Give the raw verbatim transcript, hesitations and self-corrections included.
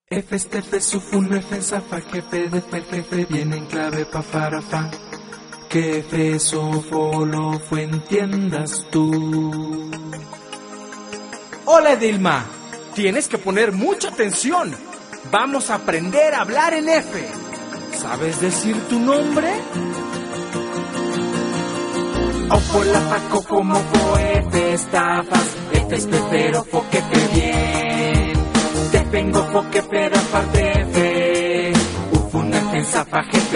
F, este, F, sufun, F, zafa, jefe, de, fe, jefe, viene en clave, pa, para, fa. Que F, so, fo, lo, fue, entiendas tú. Hola, Dilma. Tienes que poner mucha atención. Vamos a aprender a hablar en F. ¿Sabes decir tu nombre? O, fo, la, fa, co, como, fo, F, estafas. F, es, pero, fo, que, fe, bien. Te vengo, fo, que, pero, aparte, F. Uf, una, F, zafa, jefe.